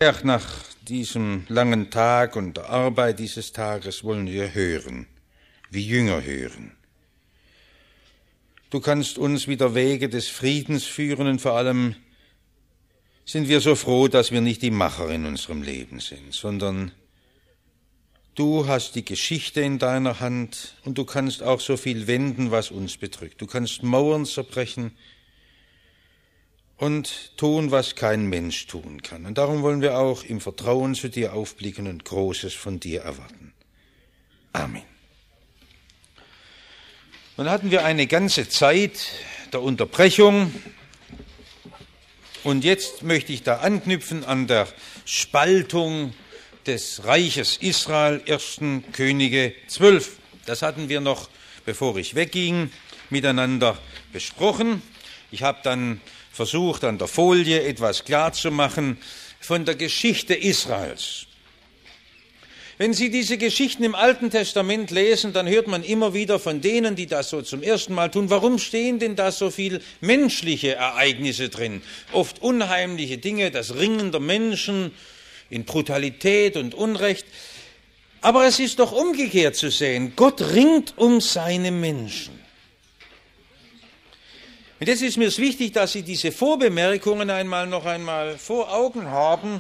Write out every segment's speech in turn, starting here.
Herr, nach diesem langen Tag und der Arbeit dieses Tages wollen wir hören, wie Jünger hören. Du kannst uns wieder Wege des Friedens führen und vor allem sind wir so froh, dass wir nicht die Macher in unserem Leben sind, sondern du hast die Geschichte in deiner Hand und du kannst auch so viel wenden, was uns bedrückt. Du kannst Mauern zerbrechen und tun, was kein Mensch tun kann. Und darum wollen wir auch im Vertrauen zu dir aufblicken und Großes von dir erwarten. Amen. Nun hatten wir eine ganze Zeit der Unterbrechung und jetzt möchte ich da anknüpfen an der Spaltung des Reiches Israel, 1. Könige 12. Das hatten wir noch, bevor ich wegging, miteinander besprochen. Ich habe dann versucht, an der Folie etwas klarzumachen von der Geschichte Israels. Wenn Sie diese Geschichten im Alten Testament lesen, dann hört man immer wieder von denen, die das so zum ersten Mal tun, warum stehen denn da so viel menschliche Ereignisse drin? Oft unheimliche Dinge, das Ringen der Menschen in Brutalität und Unrecht. Aber es ist doch umgekehrt zu sehen. Gott ringt um seine Menschen. Und jetzt ist mir es wichtig, dass Sie diese Vorbemerkungen noch einmal vor Augen haben.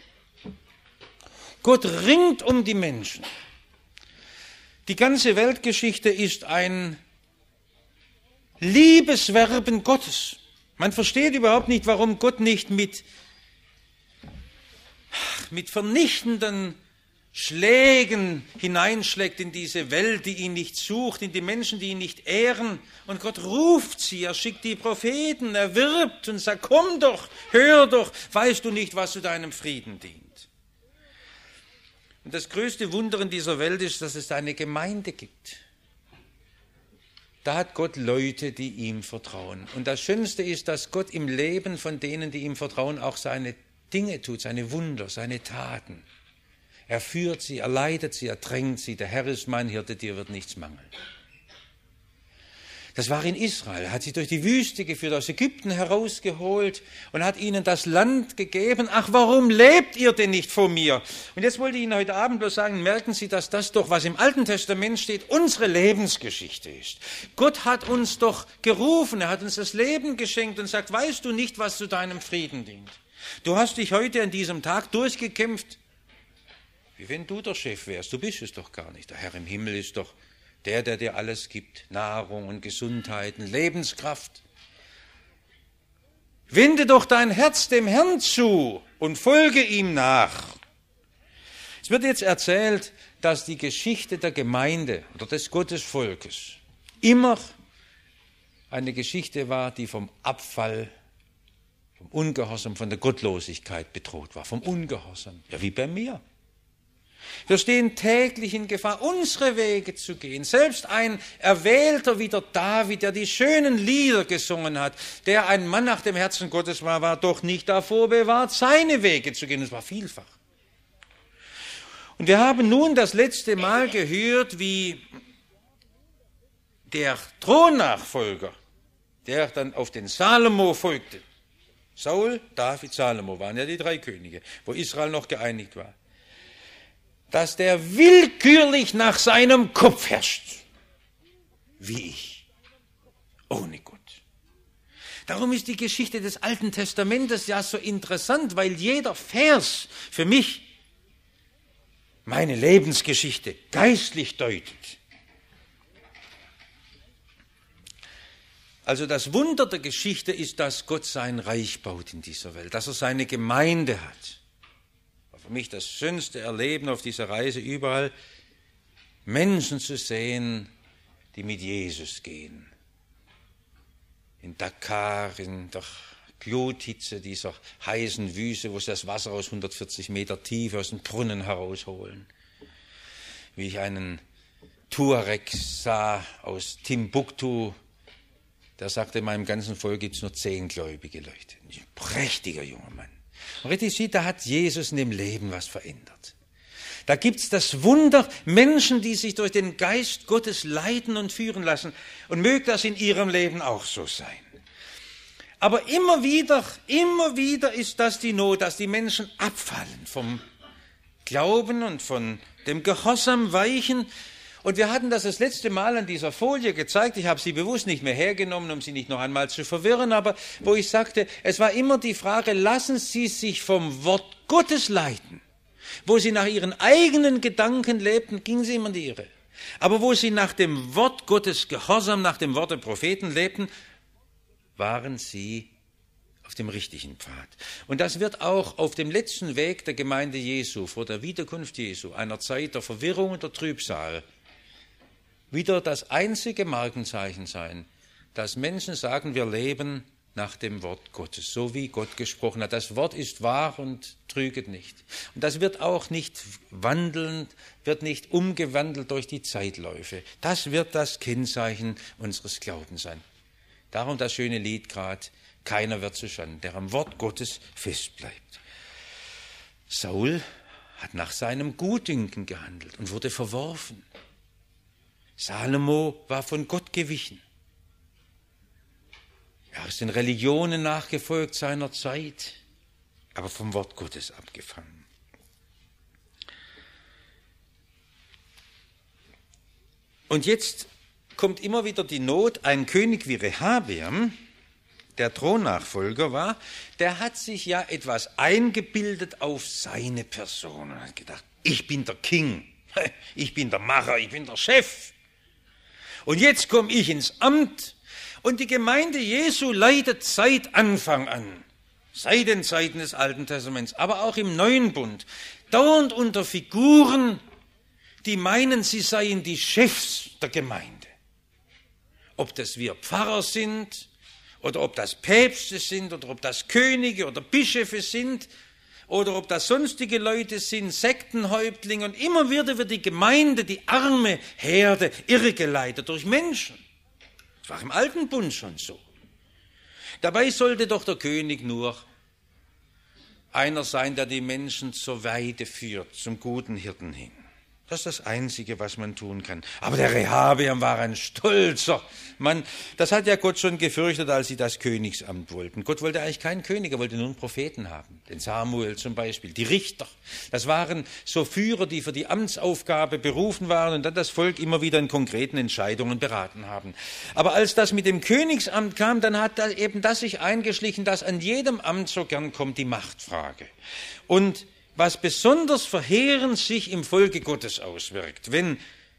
Gott ringt um die Menschen. Die ganze Weltgeschichte ist ein Liebeswerben Gottes. Man versteht überhaupt nicht, warum Gott nicht mit vernichtenden Schlägen hineinschlägt in diese Welt, die ihn nicht sucht, in die Menschen, die ihn nicht ehren. Und Gott ruft sie, er schickt die Propheten, er wirbt und sagt, komm doch, hör doch, weißt du nicht, was zu deinem Frieden dient. Und das größte Wunder in dieser Welt ist, dass es eine Gemeinde gibt. Da hat Gott Leute, die ihm vertrauen. Und das Schönste ist, dass Gott im Leben von denen, die ihm vertrauen, auch seine Dinge tut, seine Wunder, seine Taten. Er führt sie, er leitet sie, er drängt sie. Der Herr ist mein Hirte, dir wird nichts mangeln. Das war in Israel. Er hat sie durch die Wüste geführt, aus Ägypten herausgeholt und hat ihnen das Land gegeben. Ach, warum lebt ihr denn nicht vor mir? Und jetzt wollte ich Ihnen heute Abend bloß sagen, merken Sie, dass das doch, was im Alten Testament steht, unsere Lebensgeschichte ist. Gott hat uns doch gerufen, er hat uns das Leben geschenkt und sagt, weißt du nicht, was zu deinem Frieden dient? Du hast dich heute an diesem Tag durchgekämpft, wie wenn du der Chef wärst. Du bist es doch gar nicht. Der Herr im Himmel ist doch der dir alles gibt, Nahrung und Gesundheit und Lebenskraft. Wende doch dein Herz dem Herrn zu und folge ihm nach. Es wird jetzt erzählt, dass die Geschichte der Gemeinde oder des Gottesvolkes immer eine Geschichte war, die vom Abfall, vom Ungehorsam, von der Gottlosigkeit bedroht war. Vom Ungehorsam, ja wie bei mir. Wir stehen täglich in Gefahr, unsere Wege zu gehen. Selbst ein Erwählter wie der David, der die schönen Lieder gesungen hat, der ein Mann nach dem Herzen Gottes war, war doch nicht davor bewahrt, seine Wege zu gehen. Es war vielfach. Und wir haben nun das letzte Mal gehört, wie der Thronnachfolger, der dann auf den Salomo folgte, Saul, David, Salomo waren ja die 3 Könige, wo Israel noch geeinigt war, dass der willkürlich nach seinem Kopf herrscht, wie ich, ohne Gott. Darum ist die Geschichte des Alten Testamentes ja so interessant, weil jeder Vers für mich meine Lebensgeschichte geistlich deutet. Also das Wunder der Geschichte ist, dass Gott sein Reich baut in dieser Welt, dass er seine Gemeinde hat. Für mich das schönste Erleben auf dieser Reise überall, Menschen zu sehen, die mit Jesus gehen. In Dakar, in der Gluthitze dieser heißen Wüste, wo sie das Wasser aus 140 Meter Tiefe aus dem Brunnen herausholen. Wie ich einen Tuareg sah aus Timbuktu, der sagte, in meinem ganzen Volk gibt es nur 10 gläubige Leute. Ein prächtiger junger Mann. Und richtig sieht, da hat Jesus in dem Leben was verändert. Da gibt's das Wunder, Menschen, die sich durch den Geist Gottes leiten und führen lassen. Und möge das in ihrem Leben auch so sein. Aber immer wieder ist das die Not, dass die Menschen abfallen vom Glauben und von dem Gehorsam weichen. Und wir hatten das letzte Mal an dieser Folie gezeigt. Ich habe sie bewusst nicht mehr hergenommen, um sie nicht noch einmal zu verwirren, aber wo ich sagte, es war immer die Frage, lassen Sie sich vom Wort Gottes leiten. Wo sie nach ihren eigenen Gedanken lebten, gingen sie immer in die Irre. Aber wo sie nach dem Wort Gottes Gehorsam, nach dem Wort der Propheten lebten, waren sie auf dem richtigen Pfad. Und das wird auch auf dem letzten Weg der Gemeinde Jesu, vor der Wiederkunft Jesu, einer Zeit der Verwirrung und der Trübsal, wieder das einzige Markenzeichen sein, dass Menschen sagen, wir leben nach dem Wort Gottes, so wie Gott gesprochen hat. Das Wort ist wahr und trüget nicht. Und das wird auch nicht wandeln, wird nicht umgewandelt durch die Zeitläufe. Das wird das Kennzeichen unseres Glaubens sein. Darum das schöne Lied gerade, keiner wird zustande, der am Wort Gottes festbleibt. Saul hat nach seinem Gutdünken gehandelt und wurde verworfen. Salomo war von Gott gewichen. Er ist den Religionen nachgefolgt seiner Zeit, aber vom Wort Gottes abgefangen. Und jetzt kommt immer wieder die Not, ein König wie Rehabeam, der Thronnachfolger war, der hat sich ja etwas eingebildet auf seine Person und hat gedacht, ich bin der King, ich bin der Macher, ich bin der Chef. Und jetzt komme ich ins Amt und die Gemeinde Jesu leidet seit Anfang an, seit den Zeiten des Alten Testaments, aber auch im Neuen Bund, dauernd unter Figuren, die meinen, sie seien die Chefs der Gemeinde. Ob das wir Pfarrer sind oder ob das Päpste sind oder ob das Könige oder Bischöfe sind oder ob das sonstige Leute sind, Sektenhäuptlinge. Und immer wieder wird die Gemeinde, die arme Herde, irregeleitet durch Menschen. Das war im Alten Bund schon so. Dabei sollte doch der König nur einer sein, der die Menschen zur Weide führt, zum guten Hirten hin. Das ist das Einzige, was man tun kann. Aber der Rehabeam war ein stolzer Mann. Das hat ja Gott schon gefürchtet, als sie das Königsamt wollten. Gott wollte eigentlich keinen König, er wollte nur einen Propheten haben. Den Samuel zum Beispiel, die Richter. Das waren so Führer, die für die Amtsaufgabe berufen waren und dann das Volk immer wieder in konkreten Entscheidungen beraten haben. Aber als das mit dem Königsamt kam, dann hat eben das sich eingeschlichen, dass an jedem Amt so gern kommt die Machtfrage. Und was besonders verheerend sich im Volke Gottes auswirkt, wenn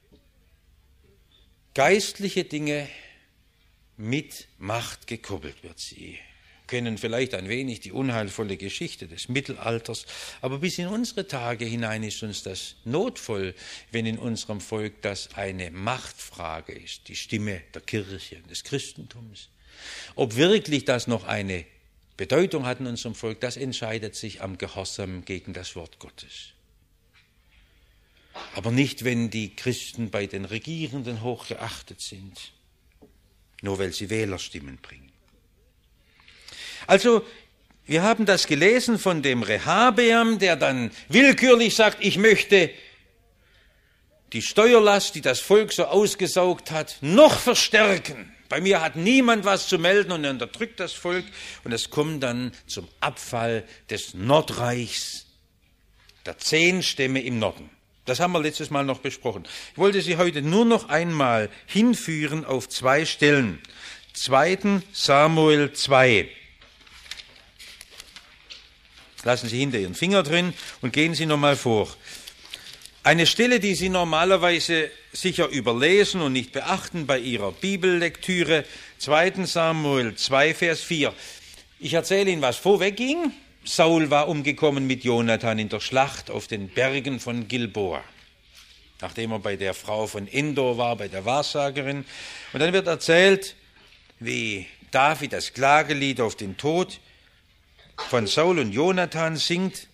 geistliche Dinge mit Macht gekoppelt wird. Sie kennen vielleicht ein wenig die unheilvolle Geschichte des Mittelalters, aber bis in unsere Tage hinein ist uns das notvoll, wenn in unserem Volk das eine Machtfrage ist, die Stimme der Kirche, des Christentums. Ob wirklich das noch eine Bedeutung hat in unserem Volk, das entscheidet sich am Gehorsam gegen das Wort Gottes. Aber nicht, wenn die Christen bei den Regierenden hochgeachtet sind, nur weil sie Wählerstimmen bringen. Also, wir haben das gelesen von dem Rehabeam, der dann willkürlich sagt, ich möchte die Steuerlast, die das Volk so ausgesaugt hat, noch verstärken. Bei mir hat niemand was zu melden und er unterdrückt das Volk und es kommt dann zum Abfall des Nordreichs, der 10 Stämme im Norden. Das haben wir letztes Mal noch besprochen. Ich wollte Sie heute nur noch einmal hinführen auf 2 Stellen. 2. Samuel 2. Lassen Sie hinter Ihren Finger drin und gehen Sie nochmal vor. Eine Stelle, die Sie normalerweise sicher überlesen und nicht beachten bei Ihrer Bibellektüre, 2. Samuel 2, Vers 4. Ich erzähle Ihnen, was vorwegging. Saul war umgekommen mit Jonathan in der Schlacht auf den Bergen von Gilboa, nachdem er bei der Frau von Endor war, bei der Wahrsagerin. Und dann wird erzählt, wie David das Klagelied auf den Tod von Saul und Jonathan singt.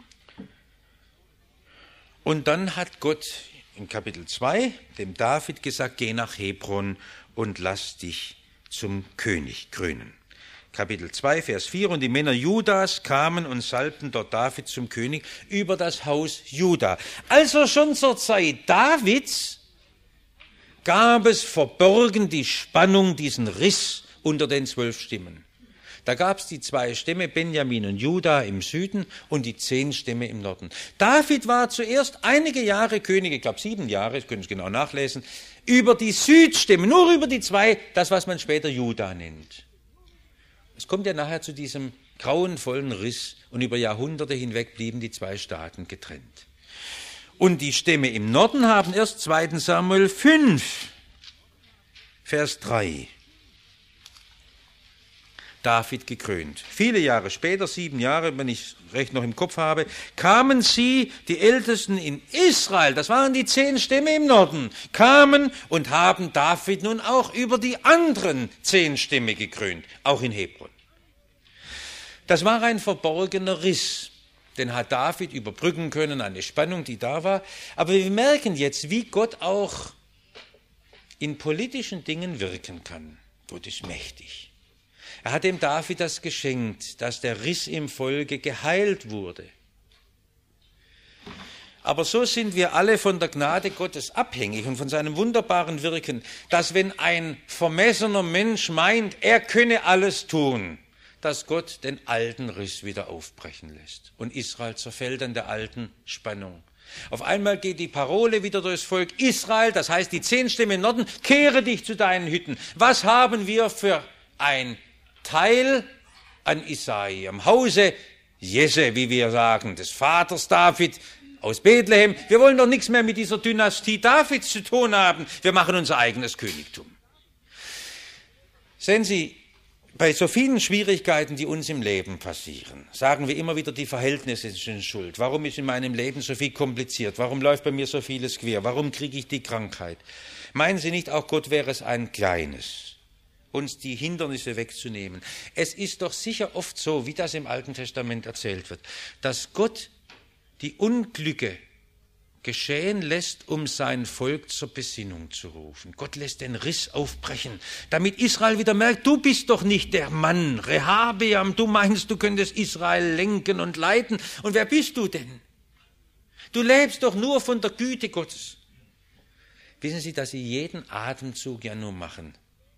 Und dann hat Gott in Kapitel 2 dem David gesagt, geh nach Hebron und lass dich zum König krönen. Kapitel 2, Vers 4, und die Männer Judas kamen und salbten dort David zum König über das Haus Juda. Also schon zur Zeit Davids gab es verborgen die Spannung, diesen Riss unter den 12 Stimmen. Da gab es die 2 Stämme, Benjamin und Juda im Süden und die 10 Stämme im Norden. David war zuerst einige Jahre König, ich glaube 7 Jahre, das können Sie genau nachlesen, über die Südstämme, nur über die 2, das was man später Juda nennt. Es kommt ja nachher zu diesem grauenvollen Riss und über Jahrhunderte hinweg blieben die 2 Staaten getrennt. Und die Stämme im Norden haben erst 2. Samuel 5, Vers 3, David gekrönt. Viele Jahre später, 7 Jahre, wenn ich recht noch im Kopf habe, kamen sie, die Ältesten in Israel, das waren die 10 Stämme im Norden, kamen und haben David nun auch über die anderen 10 Stämme gekrönt, auch in Hebron. Das war ein verborgener Riss, den hat David überbrücken können, eine Spannung, die da war. Aber wir merken jetzt, wie Gott auch in politischen Dingen wirken kann. Gott ist mächtig. Er hat dem David das geschenkt, dass der Riss im Volke geheilt wurde. Aber so sind wir alle von der Gnade Gottes abhängig und von seinem wunderbaren Wirken, dass wenn ein vermessener Mensch meint, er könne alles tun, dass Gott den alten Riss wieder aufbrechen lässt. Und Israel zerfällt an der alten Spannung. Auf einmal geht die Parole wieder durchs Volk Israel, das heißt die 10 Stämme im Norden, kehre dich zu deinen Hütten. Was haben wir für ein Teil an Isai, am Hause Jesse, wie wir sagen, des Vaters David aus Bethlehem? Wir wollen doch nichts mehr mit dieser Dynastie Davids zu tun haben. Wir machen unser eigenes Königtum. Sehen Sie, bei so vielen Schwierigkeiten, die uns im Leben passieren, sagen wir immer wieder, die Verhältnisse sind schuld. Warum ist in meinem Leben so viel kompliziert? Warum läuft bei mir so vieles quer? Warum kriege ich die Krankheit? Meinen Sie nicht, auch Gott wäre es ein kleines, uns die Hindernisse wegzunehmen? Es ist doch sicher oft so, wie das im Alten Testament erzählt wird, dass Gott die Unglücke geschehen lässt, um sein Volk zur Besinnung zu rufen. Gott lässt den Riss aufbrechen, damit Israel wieder merkt, du bist doch nicht der Mann, Rehabeam, du meinst, du könntest Israel lenken und leiten. Und wer bist du denn? Du lebst doch nur von der Güte Gottes. Wissen Sie, dass Sie jeden Atemzug ja nur machen,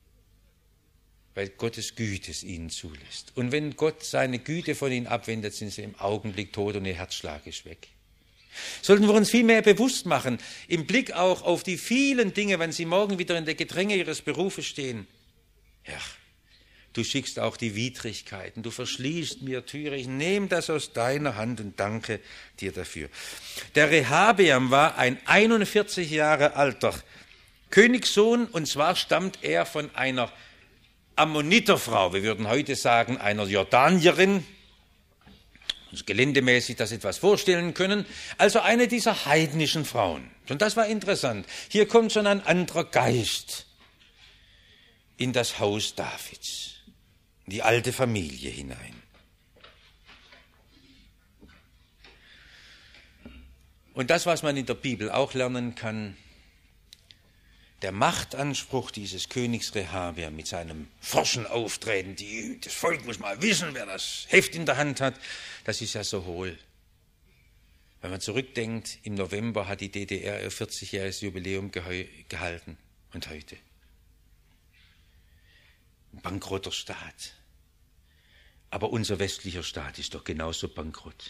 weil Gottes Güte es ihnen zulässt. Und wenn Gott seine Güte von ihnen abwendet, sind sie im Augenblick tot und ihr Herzschlag ist weg. Sollten wir uns viel mehr bewusst machen, im Blick auch auf die vielen Dinge, wenn Sie morgen wieder in der Gedränge Ihres Berufes stehen. Herr, du schickst auch die Widrigkeiten, du verschließt mir Türe, ich nehme das aus deiner Hand und danke dir dafür. Der Rehabeam war ein 41 Jahre alter Königssohn, und zwar stammt er von einer Ammoniterfrau, wir würden heute sagen einer Jordanierin, uns geländemäßig das etwas vorstellen können, also eine dieser heidnischen Frauen. Und das war interessant. Hier kommt schon ein anderer Geist in das Haus Davids, in die alte Familie hinein. Und das, was man in der Bibel auch lernen kann, der Machtanspruch dieses Königs Rehabeam mit seinem forschen Auftreten, das Volk muss mal wissen, wer das Heft in der Hand hat, das ist ja so hohl. Wenn man zurückdenkt, im November hat die DDR ihr 40-jähriges Jubiläum gehalten. Und heute? Ein bankrotter Staat. Aber unser westlicher Staat ist doch genauso bankrott.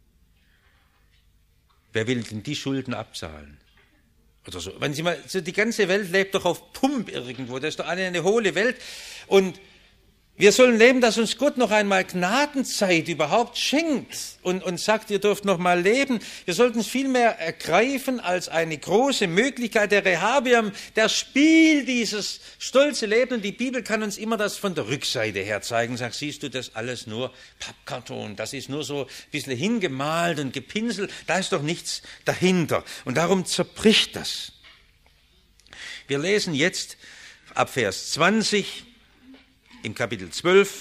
Wer will denn die Schulden abzahlen? Oder so. Wenn Sie mal, so die ganze Welt lebt doch auf Pump irgendwo, das ist doch eine hohle Welt. Und wir sollen leben, dass uns Gott noch einmal Gnadenzeit überhaupt schenkt und sagt, ihr dürft noch mal leben. Wir sollten es viel mehr ergreifen als eine große Möglichkeit. Der Rehabeam, der spielt dieses stolze Leben, und die Bibel kann uns immer das von der Rückseite her zeigen. Sagt, siehst du das alles nur Pappkarton, das ist nur so ein bisschen hingemalt und gepinselt, da ist doch nichts dahinter. Und darum zerbricht das. Wir lesen jetzt ab Vers 20, im Kapitel 12,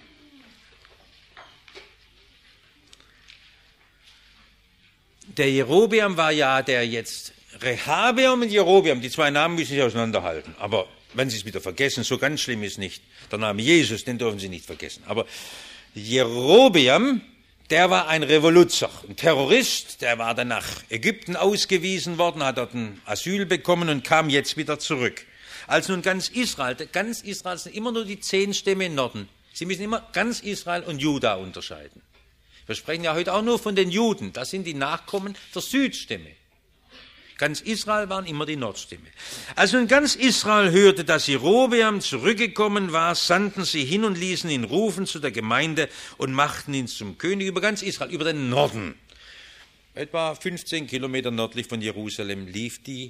der Jerobeam war ja der jetzt, Rehabeam und Jerobeam, die 2 Namen müssen sich auseinanderhalten, aber wenn Sie es wieder vergessen, so ganz schlimm ist nicht. Der Name Jesus, den dürfen Sie nicht vergessen. Aber Jerobeam, der war ein Revoluzer, ein Terrorist, der war dann nach Ägypten ausgewiesen worden, hat dort ein Asyl bekommen und kam jetzt wieder zurück. Als nun ganz Israel sind immer nur die 10 Stämme im Norden, Sie müssen immer ganz Israel und Juda unterscheiden. Wir sprechen ja heute auch nur von den Juden. Das sind die Nachkommen der Südstämme. Ganz Israel waren immer die Nordstämme. Als nun ganz Israel hörte, dass Jerobeam zurückgekommen war, sandten sie hin und ließen ihn rufen zu der Gemeinde und machten ihn zum König über ganz Israel, über den Norden. Etwa 15 Kilometer nördlich von Jerusalem lief die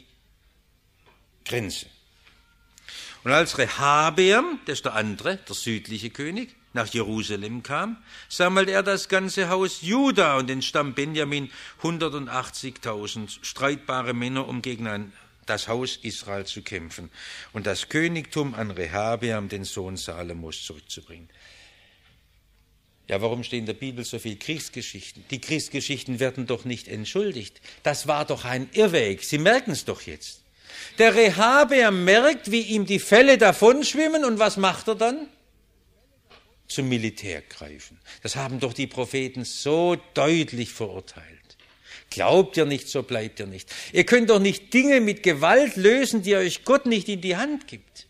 Grenze. Und als Rehabeam, das ist der andere, der südliche König, nach Jerusalem kam, sammelte er das ganze Haus Juda und den Stamm Benjamin 180.000 streitbare Männer, um gegen das Haus Israel zu kämpfen und das Königtum an Rehabeam, den Sohn Salomos, zurückzubringen. Ja, warum stehen in der Bibel so viele Kriegsgeschichten? Die Kriegsgeschichten werden doch nicht entschuldigt. Das war doch ein Irrweg. Sie merken es doch jetzt. Der Rehabeam merkt, wie ihm die Fälle davonschwimmen, und was macht er dann? Zum Militär greifen. Das haben doch die Propheten so deutlich verurteilt. Glaubt ihr nicht, so bleibt ihr nicht. Ihr könnt doch nicht Dinge mit Gewalt lösen, die euch Gott nicht in die Hand gibt.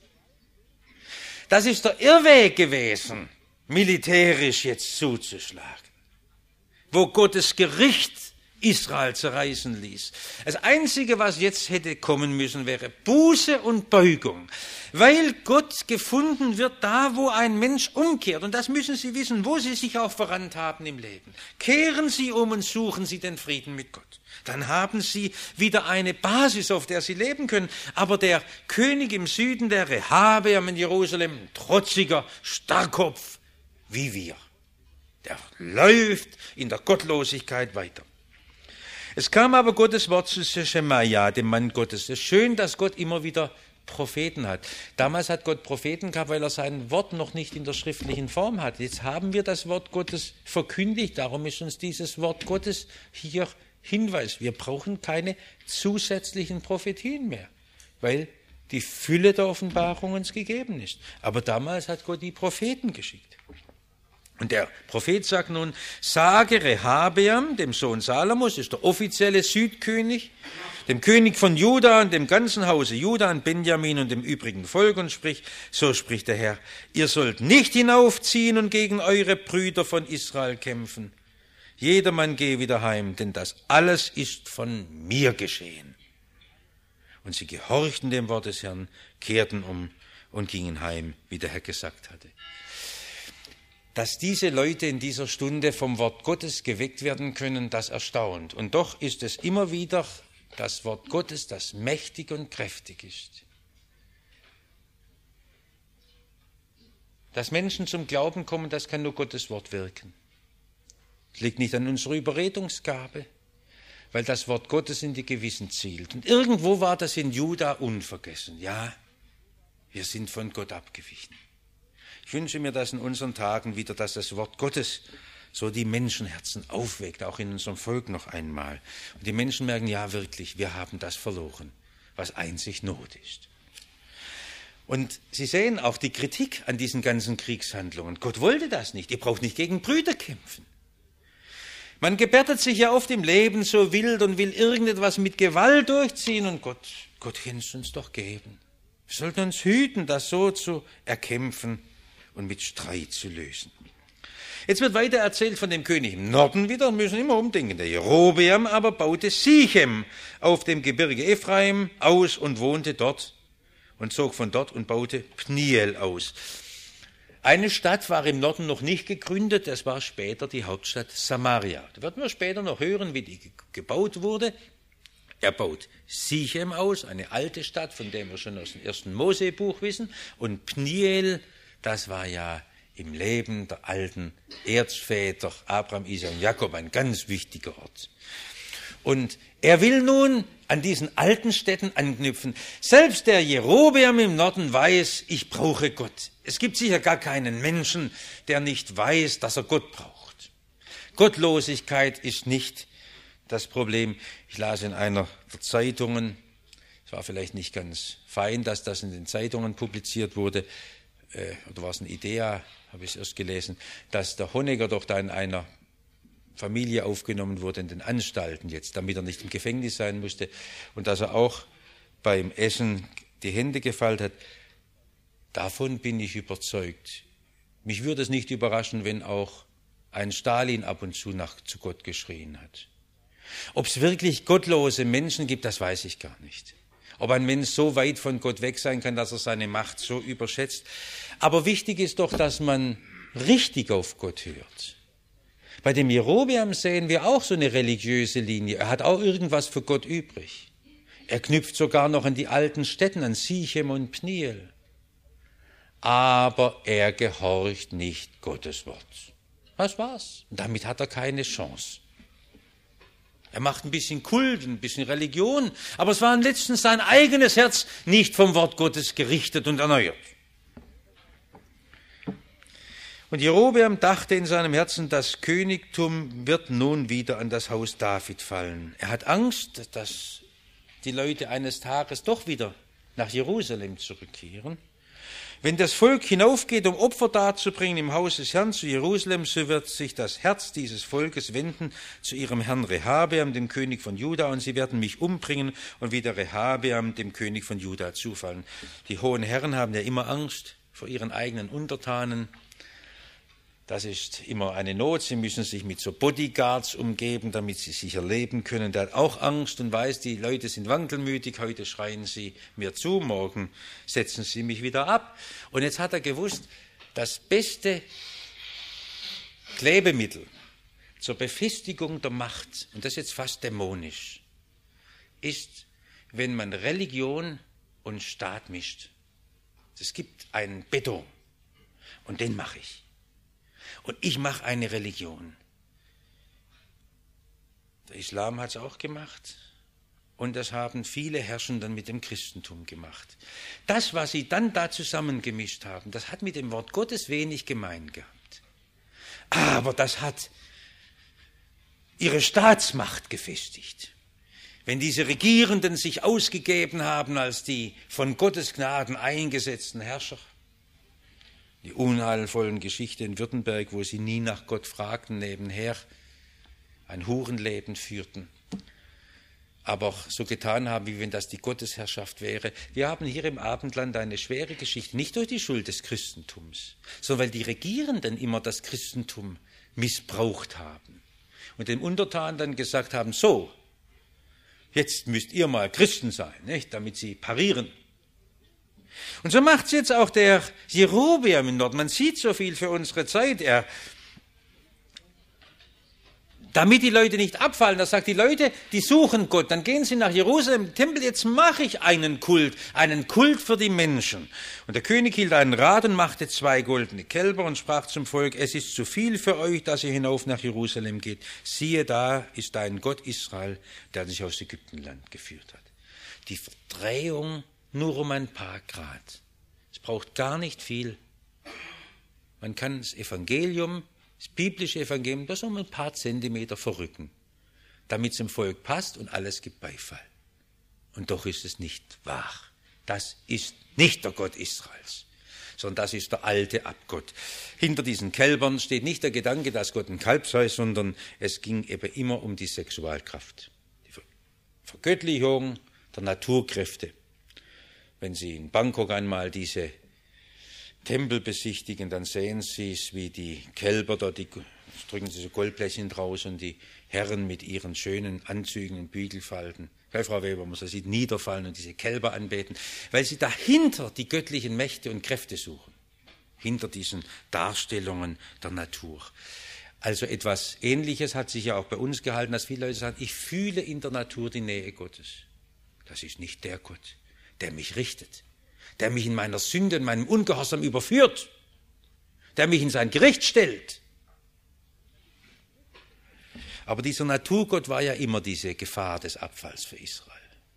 Das ist der Irrweg gewesen, militärisch jetzt zuzuschlagen, wo Gottes Gericht Israel zerreißen ließ. Das Einzige, was jetzt hätte kommen müssen, wäre Buße und Beugung, weil Gott gefunden wird da, wo ein Mensch umkehrt. Und das müssen Sie wissen, wo Sie sich auch verrannt haben im Leben. Kehren Sie um und suchen Sie den Frieden mit Gott. Dann haben Sie wieder eine Basis, auf der Sie leben können. Aber der König im Süden, der Rehabeam in Jerusalem, ein trotziger Starrkopf wie wir, der läuft in der Gottlosigkeit weiter. Es kam aber Gottes Wort zu Schemaja, dem Mann Gottes. Es ist schön, dass Gott immer wieder Propheten hat. Damals hat Gott Propheten gehabt, weil er sein Wort noch nicht in der schriftlichen Form hat. Jetzt haben wir das Wort Gottes verkündigt. Darum ist uns dieses Wort Gottes hier Hinweis. Wir brauchen keine zusätzlichen Prophetien mehr, weil die Fülle der Offenbarung uns gegeben ist. Aber damals hat Gott die Propheten geschickt. Und der Prophet sagt nun, sage Rehabeam, dem Sohn Salomos, ist der offizielle Südkönig, dem König von Juda und dem ganzen Hause Juda und Benjamin und dem übrigen Volk, und spricht, so spricht der Herr, ihr sollt nicht hinaufziehen und gegen eure Brüder von Israel kämpfen. Jedermann gehe wieder heim, denn das alles ist von mir geschehen. Und sie gehorchten dem Wort des Herrn, kehrten um und gingen heim, wie der Herr gesagt hatte. Dass diese Leute in dieser Stunde vom Wort Gottes geweckt werden können, das erstaunt. Und doch ist es immer wieder das Wort Gottes, das mächtig und kräftig ist. Dass Menschen zum Glauben kommen, das kann nur Gottes Wort wirken. Es liegt nicht an unserer Überredungsgabe, weil das Wort Gottes in die Gewissen zielt. Und irgendwo war das in Juda unvergessen. Ja, wir sind von Gott abgewichen. Ich wünsche mir, dass in unseren Tagen wieder, dass das Wort Gottes so die Menschenherzen aufweckt, auch in unserem Volk noch einmal. Und die Menschen merken, ja wirklich, wir haben das verloren, was einzig Not ist. Und Sie sehen auch die Kritik an diesen ganzen Kriegshandlungen. Gott wollte das nicht. Ihr braucht nicht gegen Brüder kämpfen. Man gebärdet sich ja oft im Leben so wild und will irgendetwas mit Gewalt durchziehen. Und Gott kann es uns doch geben. Wir sollten uns hüten, das so zu erkämpfen und mit Streit zu lösen. Jetzt wird weiter erzählt von dem König im Norden wieder, müssen immer umdenken. Der Jerobeam aber baute Sichem auf dem Gebirge Ephraim aus und wohnte dort und zog von dort und baute Pniel aus. Eine Stadt war im Norden noch nicht gegründet, das war später die Hauptstadt Samaria. Da werden wir später noch hören, wie die gebaut wurde. Er baut Sichem aus, eine alte Stadt, von der wir schon aus dem 1. Mose-Buch wissen, und Pniel, das war ja im Leben der alten Erzväter Abraham, Isaak und Jakob ein ganz wichtiger Ort. Und er will nun an diesen alten Städten anknüpfen. Selbst der Jerobeam im Norden weiß, ich brauche Gott. Es gibt sicher gar keinen Menschen, der nicht weiß, dass er Gott braucht. Gottlosigkeit ist nicht das Problem. Ich las in einer der Zeitungen, es war vielleicht nicht ganz fein, dass das in den Zeitungen publiziert wurde, oder war es eine Idea, habe ich es erst gelesen, dass der Honecker doch da in einer Familie aufgenommen wurde in den Anstalten jetzt, damit er nicht im Gefängnis sein musste, und dass er auch beim Essen die Hände gefaltet hat. Davon bin ich überzeugt. Mich würde es nicht überraschen, wenn auch ein Stalin ab und zu zu Gott geschrien hat. Ob es wirklich gottlose Menschen gibt, das weiß ich gar nicht. Ob ein Mensch so weit von Gott weg sein kann, dass er seine Macht so überschätzt. Aber wichtig ist doch, dass man richtig auf Gott hört. Bei dem Jerobeam sehen wir auch so eine religiöse Linie. Er hat auch irgendwas für Gott übrig. Er knüpft sogar noch an die alten Stätten, an Sichem und Pniel. Aber er gehorcht nicht Gottes Wort. Das war's. Und damit hat er keine Chance. Er macht ein bisschen Kult, ein bisschen Religion, aber es war letztens sein eigenes Herz nicht vom Wort Gottes gerichtet und erneuert. Und Jerobeam dachte in seinem Herzen, das Königtum wird nun wieder an das Haus David fallen. Er hat Angst, dass die Leute eines Tages doch wieder nach Jerusalem zurückkehren. Wenn das Volk hinaufgeht, um Opfer darzubringen im Haus des Herrn zu Jerusalem, so wird sich das Herz dieses Volkes wenden zu ihrem Herrn Rehabeam, dem König von Juda, und sie werden mich umbringen und wieder Rehabeam, dem König von Juda, zufallen. Die hohen Herren haben ja immer Angst vor ihren eigenen Untertanen. Das ist immer eine Not. Sie müssen sich mit so Bodyguards umgeben, damit sie sicher leben können. Der hat auch Angst und weiß, die Leute sind wankelmütig. Heute schreien sie mir zu, morgen setzen sie mich wieder ab. Und jetzt hat er gewusst, das beste Klebemittel zur Befestigung der Macht, und das ist jetzt fast dämonisch, ist, wenn man Religion und Staat mischt. Es gibt einen Beton und den mache ich. Und ich mache eine Religion. Der Islam hat es auch gemacht und das haben viele Herrschenden mit dem Christentum gemacht. Das, was sie dann da zusammengemischt haben, das hat mit dem Wort Gottes wenig gemein gehabt. Aber das hat ihre Staatsmacht gefestigt. Wenn diese Regierenden sich ausgegeben haben als die von Gottes Gnaden eingesetzten Herrscher, die unheilvollen Geschichten in Württemberg, wo sie nie nach Gott fragten, nebenher ein Hurenleben führten, aber auch so getan haben, wie wenn das die Gottesherrschaft wäre. Wir haben hier im Abendland eine schwere Geschichte, nicht durch die Schuld des Christentums, sondern weil die Regierenden immer das Christentum missbraucht haben und den Untertanen dann gesagt haben, so, jetzt müsst ihr mal Christen sein, nicht, damit sie parieren. Und so macht es jetzt auch der Jerobeam im Norden. Man sieht so viel für unsere Zeit. Damit die Leute nicht abfallen, das sagt die Leute, die suchen Gott, dann gehen sie nach Jerusalem, Tempel, jetzt mache ich einen Kult für die Menschen. Und der König hielt einen Rat und machte 2 goldene Kälber und sprach zum Volk, es ist zu viel für euch, dass ihr hinauf nach Jerusalem geht. Siehe, da ist dein Gott Israel, der dich aus Ägyptenland geführt hat. Die Verdrehung nur um ein paar Grad. Es braucht gar nicht viel. Man kann das Evangelium, das biblische Evangelium, das um ein paar Zentimeter verrücken, damit es dem Volk passt und alles gibt Beifall. Und doch ist es nicht wahr. Das ist nicht der Gott Israels, sondern das ist der alte Abgott. Hinter diesen Kälbern steht nicht der Gedanke, dass Gott ein Kalb sei, sondern es ging eben immer um die Sexualkraft, die Vergöttlichung der Naturkräfte. Wenn Sie in Bangkok einmal diese Tempel besichtigen, dann sehen Sie es, wie die Kälber dort, die drücken sie so Goldblechen draus und die Herren mit ihren schönen Anzügen und Bügelfalten, Frau Weber, man sieht, niederfallen und diese Kälber anbeten, weil sie dahinter die göttlichen Mächte und Kräfte suchen, hinter diesen Darstellungen der Natur. Also etwas Ähnliches hat sich ja auch bei uns gehalten, dass viele Leute sagen, ich fühle in der Natur die Nähe Gottes. Das ist nicht der Gott, der mich richtet, der mich in meiner Sünde und meinem Ungehorsam überführt, der mich in sein Gericht stellt. Aber dieser Naturgott war ja immer diese Gefahr des Abfalls für Israel.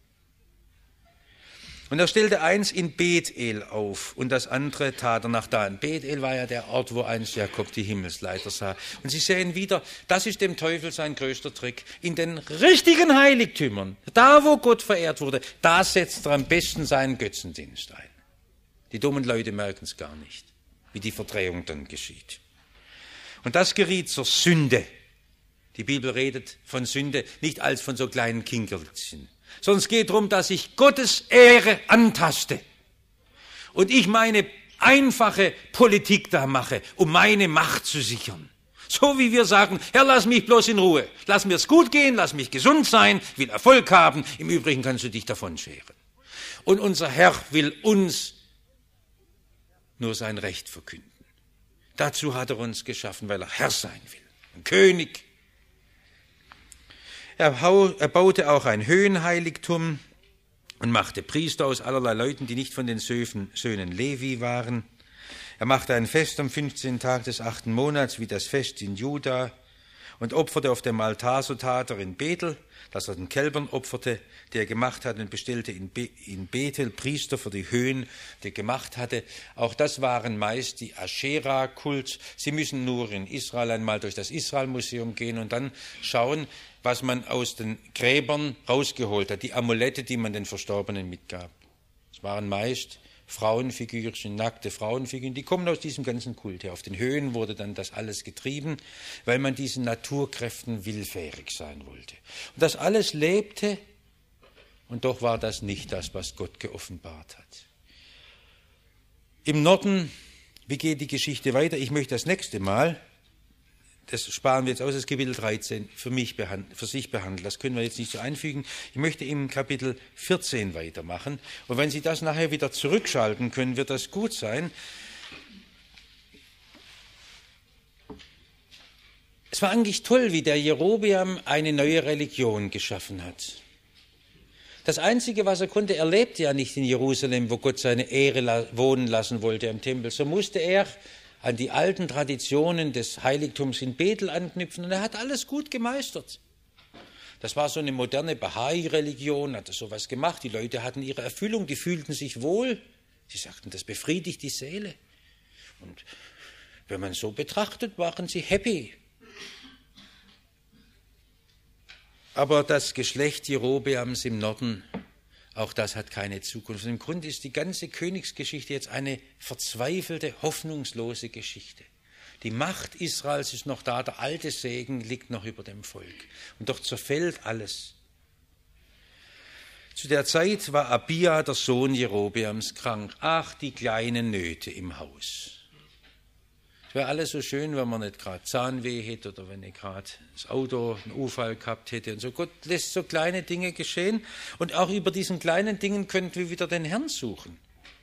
Und er stellte eins in Bethel auf und das andere tat er nach Dan. Bethel war ja der Ort, wo einst Jakob die Himmelsleiter sah. Und Sie sehen wieder, das ist dem Teufel sein größter Trick. In den richtigen Heiligtümern, da wo Gott verehrt wurde, da setzt er am besten seinen Götzendienst ein. Die dummen Leute merken es gar nicht, wie die Verdrehung dann geschieht. Und das geriet zur Sünde. Die Bibel redet von Sünde nicht als von so kleinen Kinkerlitzchen, sondern es geht darum, dass ich Gottes Ehre antaste und ich meine einfache Politik da mache, um meine Macht zu sichern. So wie wir sagen, Herr, lass mich bloß in Ruhe, lass mir es gut gehen, lass mich gesund sein, will Erfolg haben, im Übrigen kannst du dich davon scheren. Und unser Herr will uns nur sein Recht verkünden. Dazu hat er uns geschaffen, weil er Herr sein will, ein König. Er baute auch ein Höhenheiligtum und machte Priester aus allerlei Leuten, die nicht von den Söhnen Levi waren. Er machte ein Fest am 15. Tag des 8. Monats, wie das Fest in Juda, und opferte auf dem Altar, so tat er in Bethel, dass er den Kälbern opferte, die er gemacht hatte, und bestellte in Bethel Priester für die Höhen, die er gemacht hatte. Auch das waren meist die Aschera-Kult. Sie müssen nur in Israel einmal durch das Israel-Museum gehen und dann schauen, was man aus den Gräbern rausgeholt hat, die Amulette, die man den Verstorbenen mitgab. Es waren meist Frauenfigürchen, nackte Frauenfiguren, die kommen aus diesem ganzen Kult her. Auf den Höhen wurde dann das alles getrieben, weil man diesen Naturkräften willfährig sein wollte. Und das alles lebte, und doch war das nicht das, was Gott geoffenbart hat. Im Norden, wie geht die Geschichte weiter? Ich möchte das nächste Mal, das sparen wir jetzt aus, das Kapitel 13 für sich behandeln. Das können wir jetzt nicht so einfügen. Ich möchte im Kapitel 14 weitermachen. Und wenn Sie das nachher wieder zurückschalten können, wird das gut sein. Es war eigentlich toll, wie der Jerobeam eine neue Religion geschaffen hat. Das Einzige, was er konnte, er lebte ja nicht in Jerusalem, wo Gott seine Ehre wohnen lassen wollte im Tempel. So musste er an die alten Traditionen des Heiligtums in Bethel anknüpfen, und er hat alles gut gemeistert. Das war so eine moderne Bahai-Religion, hat er sowas gemacht, die Leute hatten ihre Erfüllung, die fühlten sich wohl, sie sagten, das befriedigt die Seele. Und wenn man so betrachtet, waren sie happy. Aber das Geschlecht Jerobeams im Norden, auch das hat keine Zukunft. Und im Grunde ist die ganze Königsgeschichte jetzt eine verzweifelte, hoffnungslose Geschichte. Die Macht Israels ist noch da, der alte Segen liegt noch über dem Volk. Und doch zerfällt alles. Zu der Zeit war Abia, der Sohn Jerobeams, krank. Ach, die kleinen Nöte im Haus. Es wäre alles so schön, wenn man nicht gerade Zahnweh hätte oder wenn nicht gerade das Auto einen Unfall gehabt hätte und so. Gott lässt so kleine Dinge geschehen, und auch über diesen kleinen Dingen könnten wir wieder den Herrn suchen.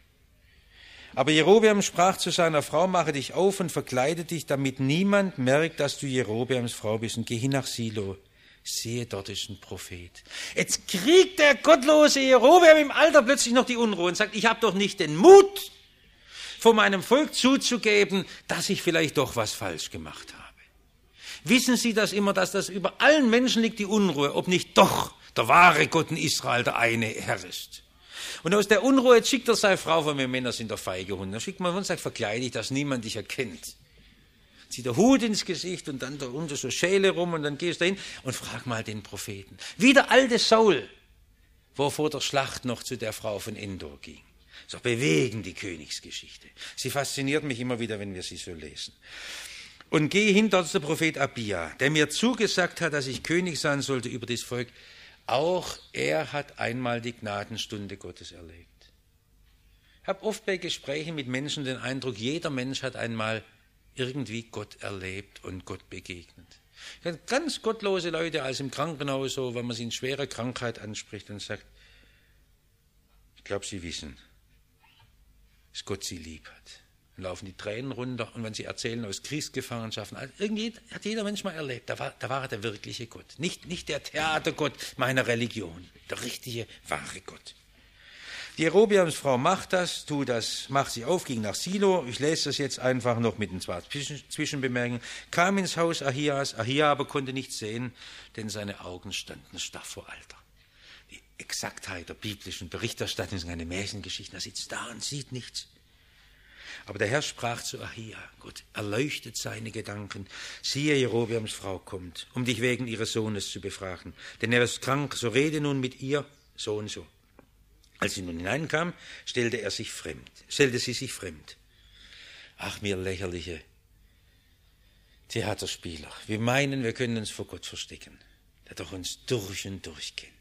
Aber Jerobeam sprach zu seiner Frau, mache dich auf und verkleide dich, damit niemand merkt, dass du Jerobeams Frau bist, und geh hin nach Silo. Siehe, dort ist ein Prophet. Jetzt kriegt der gottlose Jerobeam im Alter plötzlich noch die Unruhe und sagt, ich habe doch nicht den Mut, vor meinem Volk zuzugeben, dass ich vielleicht doch was falsch gemacht habe. Wissen Sie das immer, dass das über allen Menschen liegt, die Unruhe, ob nicht doch der wahre Gott in Israel der eine Herr ist. Und aus der Unruhe schickt er seine Frau, weil wir Männer sind der feige Hunde. Dann schickt man und sagt, verkleide dich, dass niemand dich erkennt. Zieht der Hut ins Gesicht und dann da unter so Schäle rum, und dann gehst du hin und frag mal den Propheten. Wie der alte Saul, wo vor der Schlacht noch zu der Frau von Endor ging. So bewegend die Königsgeschichte. Sie fasziniert mich immer wieder, wenn wir sie so lesen. Und gehe hin, dort ist der Prophet Abia, der mir zugesagt hat, dass ich König sein sollte über das Volk. Auch er hat einmal die Gnadenstunde Gottes erlebt. Ich habe oft bei Gesprächen mit Menschen den Eindruck, jeder Mensch hat einmal irgendwie Gott erlebt und Gott begegnet. Ich kenne ganz gottlose Leute, als im Krankenhaus, so, wenn man sie in schwerer Krankheit anspricht und sagt, ich glaube, Sie wissen, dass Gott sie lieb hat. Dann laufen die Tränen runter, und wenn sie erzählen aus Kriegsgefangenschaften, irgendwie hat jeder Mensch mal erlebt, da war der wirkliche Gott. Nicht der Theatergott meiner Religion, der richtige, wahre Gott. Die Jerobeams Frau macht das, macht sie auf, ging nach Silo. Ich lese das jetzt einfach noch mit den zwei Zwischenbemerkungen. Kam ins Haus Ahias, Ahia aber konnte nichts sehen, denn seine Augen standen starr vor Alter. Die Exaktheit der biblischen Berichterstattung ist eine Märchengeschichte. Er sitzt da und sieht nichts. Aber der Herr sprach zu Ahia, Gott erleuchtet seine Gedanken. Siehe, Jerobeams Frau kommt, um dich wegen ihres Sohnes zu befragen. Denn er ist krank, so rede nun mit ihr, so und so. Als sie nun hineinkam, stellte sie sich fremd. Ach, wir lächerliche Theaterspieler. Wir meinen, wir können uns vor Gott verstecken, der doch uns durch und durch kennt.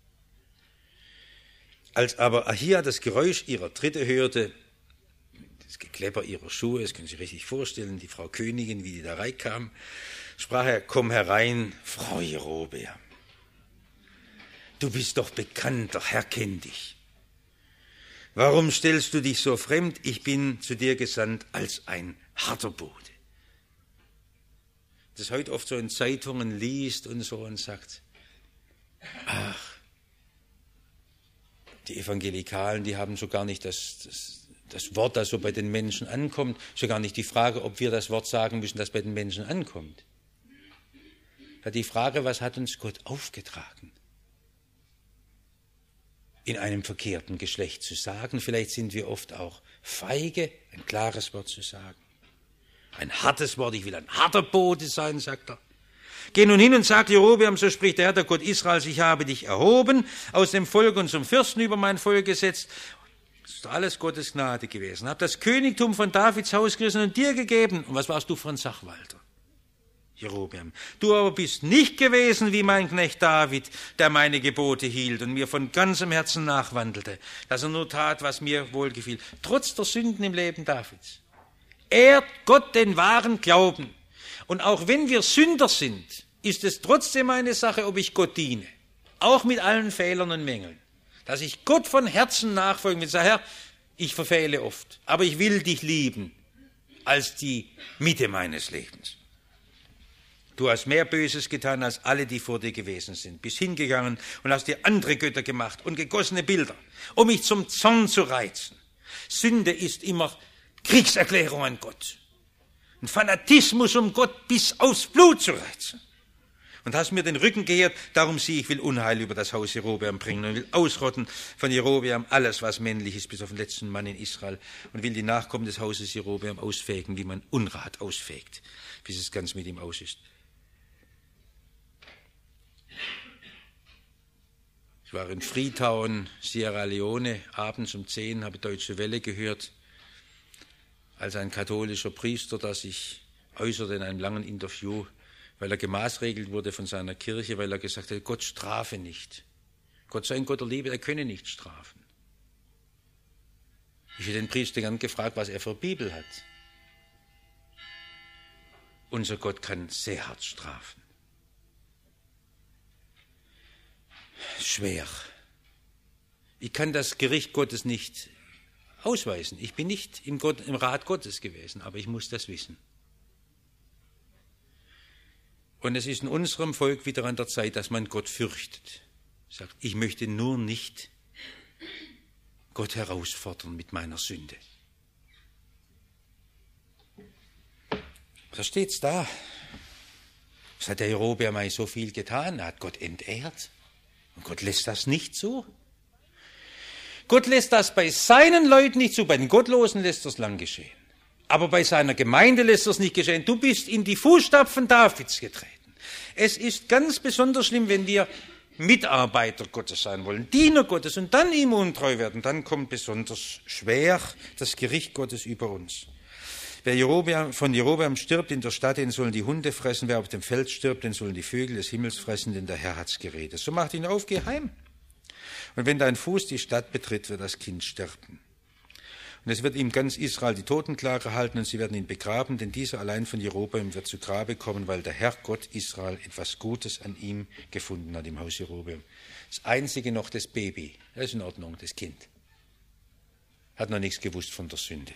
Als aber Ahia das Geräusch ihrer Tritte hörte, das Geklepper ihrer Schuhe, das können Sie sich richtig vorstellen, die Frau Königin, wie die da reinkam, sprach er, komm herein, Frau Jerobeam. Du bist doch bekannt, der Herr kennt dich. Warum stellst du dich so fremd? Ich bin zu dir gesandt als ein harter Bote. Das heute oft so in Zeitungen liest und so und sagt, ach, die Evangelikalen, die haben so gar nicht das Wort, das so bei den Menschen ankommt, so gar nicht die Frage, ob wir das Wort sagen müssen, das bei den Menschen ankommt. Die Frage, was hat uns Gott aufgetragen? In einem verkehrten Geschlecht zu sagen, vielleicht sind wir oft auch feige, ein klares Wort zu sagen. Ein hartes Wort, ich will ein harter Bote sein, sagt er. Geh nun hin und sag Jerobeam, so spricht der Herr, der Gott Israels, ich habe dich erhoben, aus dem Volk und zum Fürsten über mein Volk gesetzt. Das ist alles Gottes Gnade gewesen. Hab das Königtum von Davids Haus gerissen und dir gegeben. Und was warst du für ein Sachwalter? Jerobeam. Du aber bist nicht gewesen wie mein Knecht David, der meine Gebote hielt und mir von ganzem Herzen nachwandelte, dass er nur tat, was mir wohlgefiel, trotz der Sünden im Leben Davids. Ehrt Gott den wahren Glauben. Und auch wenn wir Sünder sind, ist es trotzdem eine Sache, ob ich Gott diene. Auch mit allen Fehlern und Mängeln. Dass ich Gott von Herzen nachfolgen will. Sag, Herr, ich verfehle oft, aber ich will dich lieben als die Mitte meines Lebens. Du hast mehr Böses getan als alle, die vor dir gewesen sind. Bist hingegangen und hast dir andere Götter gemacht und gegossene Bilder, um mich zum Zorn zu reizen. Sünde ist immer Kriegserklärung an Gott. Ein Fanatismus, um Gott bis aufs Blut zu reizen. Und hast mir den Rücken gehört, darum sieh, ich will Unheil über das Haus Jerobeam bringen und will ausrotten von Jerobeam alles, was männlich ist, bis auf den letzten Mann in Israel und will die Nachkommen des Hauses Jerobeam ausfegen, wie man Unrat ausfegt, bis es ganz mit ihm aus ist. Ich war in Freetown, Sierra Leone, abends um 10 habe Deutsche Welle gehört, als ein katholischer Priester, der sich äußerte in einem langen Interview, weil er gemaßregelt wurde von seiner Kirche, weil er gesagt hat, Gott strafe nicht. Gott sei ein Gott der Liebe, er könne nicht strafen. Ich hätte den Priester gern gefragt, was er für Bibel hat. Unser Gott kann sehr hart strafen. Schwer. Ich kann das Gericht Gottes nicht ausweisen. Ich bin nicht im Rat Gottes gewesen, aber ich muss das wissen. Und es ist in unserem Volk wieder an der Zeit, dass man Gott fürchtet. Sagt, ich möchte nur nicht Gott herausfordern mit meiner Sünde. Da steht's da. Was hat der Jerobeam eigentlich so viel getan? Er hat Gott entehrt. Und Gott lässt das nicht zu. Gott lässt das bei seinen Leuten nicht zu, bei den Gottlosen lässt das lang geschehen. Aber bei seiner Gemeinde lässt das nicht geschehen. Du bist in die Fußstapfen Davids getreten. Es ist ganz besonders schlimm, wenn wir Mitarbeiter Gottes sein wollen, Diener Gottes und dann ihm untreu werden. Dann kommt besonders schwer das Gericht Gottes über uns. Wer von Jerobeam stirbt in der Stadt, den sollen die Hunde fressen. Wer auf dem Feld stirbt, den sollen die Vögel des Himmels fressen, denn der Herr hat's geredet. So macht ihn auf, geh heim. Und wenn dein Fuß die Stadt betritt, wird das Kind sterben. Und es wird ihm ganz Israel die Totenklage halten und sie werden ihn begraben, denn dieser allein von Jerobeam wird zu Grabe kommen, weil der Herr Gott Israel etwas Gutes an ihm gefunden hat im Haus Jerobeam. Das einzige noch das Baby, das ist in Ordnung, das Kind. Hat noch nichts gewusst von der Sünde.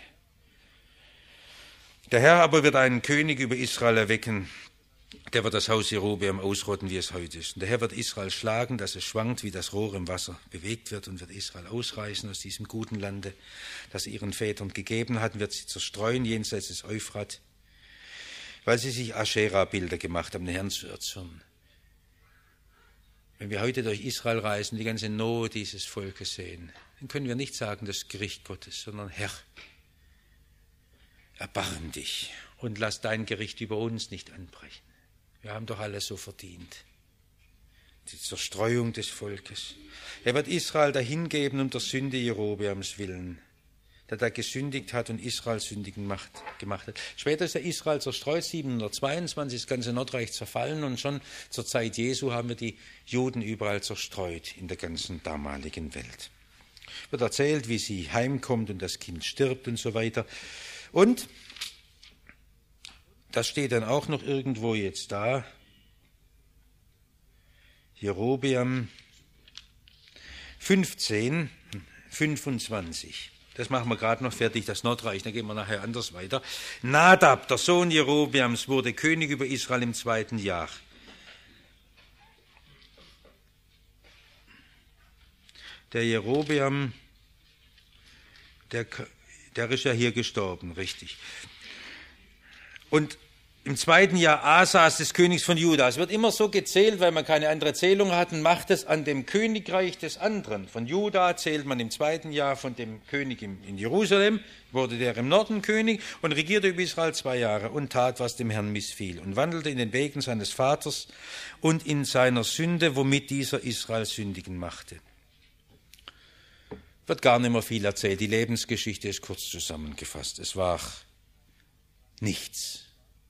Der Herr aber wird einen König über Israel erwecken, der wird das Haus Jerobeam ausrotten, wie es heute ist. Und der Herr wird Israel schlagen, dass es schwankt, wie das Rohr im Wasser bewegt wird, und wird Israel ausreißen aus diesem guten Lande, das er ihren Vätern gegeben hat, und wird sie zerstreuen jenseits des Euphrat, weil sie sich Aschera-Bilder gemacht haben, den Herrn zu erzürnen. Wenn wir heute durch Israel reisen, die ganze Not dieses Volkes sehen, dann können wir nicht sagen, das Gericht Gottes, sondern Herr, erbarm dich und lass dein Gericht über uns nicht anbrechen. Wir haben doch alles so verdient. Die Zerstreuung des Volkes. Er wird Israel dahingeben um der Sünde Jerobeams willen, der da gesündigt hat und Israel sündig gemacht hat. Später ist er Israel zerstreut, 722, das ganze Nordreich zerfallen, und schon zur Zeit Jesu haben wir die Juden überall zerstreut in der ganzen damaligen Welt. Wird erzählt, wie sie heimkommt und das Kind stirbt und so weiter. Und das steht dann auch noch irgendwo jetzt da. Jerobeam 15, 25. Das machen wir gerade noch fertig, das Nordreich, dann gehen wir nachher anders weiter. Nadab, der Sohn Jerobeams, wurde König über Israel im 2. Jahr. Der Jerobeam, der ist ja hier gestorben, richtig. Und im 2. Jahr Asas, des Königs von Juda. Es wird immer so gezählt, weil man keine andere Zählung hat, und macht es an dem Königreich des anderen. Von Juda zählt man im 2. Jahr von dem König in Jerusalem, wurde der im Norden König und regierte über Israel 2 Jahre und tat, was dem Herrn missfiel und wandelte in den Wegen seines Vaters und in seiner Sünde, womit dieser Israel sündigen machte. Wird gar nicht mehr viel erzählt. Die Lebensgeschichte ist kurz zusammengefasst. Es war nichts.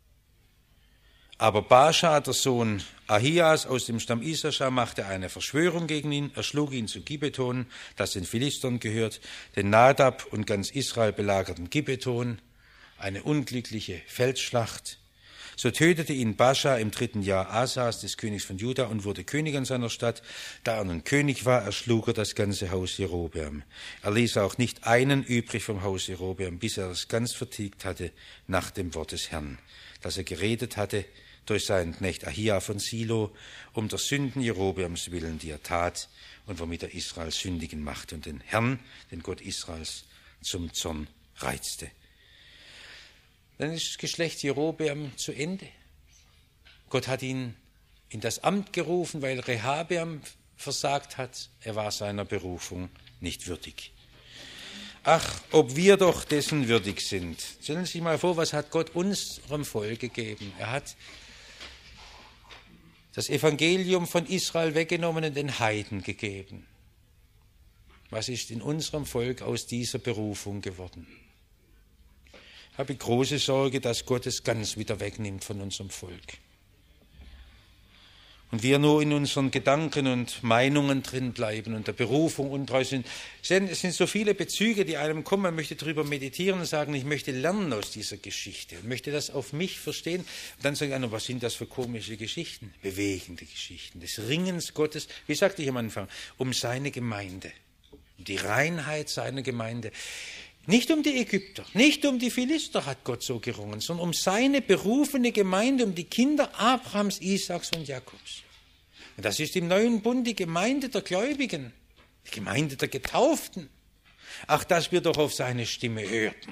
Aber Baascha, der Sohn Ahias aus dem Stamm Issachar, machte eine Verschwörung gegen ihn, erschlug ihn zu Gibeton, das den Philistern gehört, denn Nadab und ganz Israel belagerten Gibeton, eine unglückliche Feldschlacht. So tötete ihn Baascha im 3. Jahr Asas, des Königs von Juda, und wurde König an seiner Stadt. Da er nun König war, erschlug er das ganze Haus Jerobeam. Er ließ auch nicht einen übrig vom Haus Jerobeam, bis er es ganz vertilgt hatte nach dem Wort des Herrn, das er geredet hatte durch seinen Knecht Ahia von Silo, um der Sünden Jerobeams willen, die er tat und womit er Israel sündigen machte und den Herrn, den Gott Israels, zum Zorn reizte. Dann ist das Geschlecht Jerobeam zu Ende. Gott hat ihn in das Amt gerufen, weil Rehabeam versagt hat. Er war seiner Berufung nicht würdig. Ach, ob wir doch dessen würdig sind. Stellen Sie sich mal vor, was hat Gott unserem Volk gegeben? Er hat das Evangelium von Israel weggenommen und den Heiden gegeben. Was ist in unserem Volk aus dieser Berufung geworden? Ich habe große Sorge, dass Gott es ganz wieder wegnimmt von unserem Volk. Und wir nur in unseren Gedanken und Meinungen drin bleiben und der Berufung untreu sind. Es sind so viele Bezüge, die einem kommen. Man möchte darüber meditieren und sagen, ich möchte lernen aus dieser Geschichte und möchte das auf mich verstehen. Und dann sagt einer, was sind das für komische Geschichten? Bewegende Geschichten des Ringens Gottes, wie sagte ich am Anfang, um seine Gemeinde, um die Reinheit seiner Gemeinde. Nicht um die Ägypter, nicht um die Philister hat Gott so gerungen, sondern um seine berufene Gemeinde, um die Kinder Abrahams, Isaaks und Jakobs. Und das ist im neuen Bund die Gemeinde der Gläubigen, die Gemeinde der Getauften. Ach, dass wir doch auf seine Stimme hörten.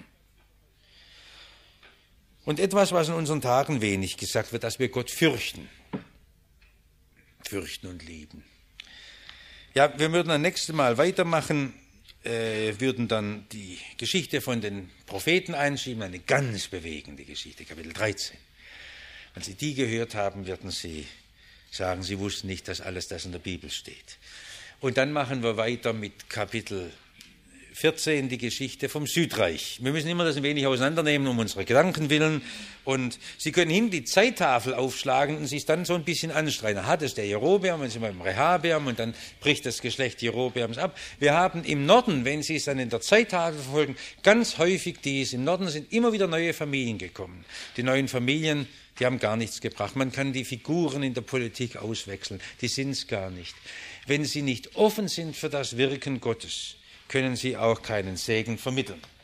Und etwas, was in unseren Tagen wenig gesagt wird, dass wir Gott fürchten. Fürchten und lieben. Ja, wir würden das nächste Mal weitermachen. Würden dann die Geschichte von den Propheten einschieben, eine ganz bewegende Geschichte, Kapitel 13. Wenn Sie die gehört haben, werden Sie sagen, Sie wussten nicht, dass alles das in der Bibel steht. Und dann machen wir weiter mit Kapitel 14, die Geschichte vom Südreich. Wir müssen immer das ein wenig auseinandernehmen, um unsere Gedanken willen. Und Sie können hinten die Zeittafel aufschlagen und sich dann so ein bisschen anstrengen. Da hat es der Jerobeam, dann sind wir im Rehabeam und dann bricht das Geschlecht Jerobeams ab. Wir haben im Norden, wenn Sie es dann in der Zeittafel verfolgen, ganz häufig dies. Im Norden sind immer wieder neue Familien gekommen. Die neuen Familien, die haben gar nichts gebracht. Man kann die Figuren in der Politik auswechseln. Die sind es gar nicht. Wenn sie nicht offen sind für das Wirken Gottes, können sie auch keinen Segen vermitteln.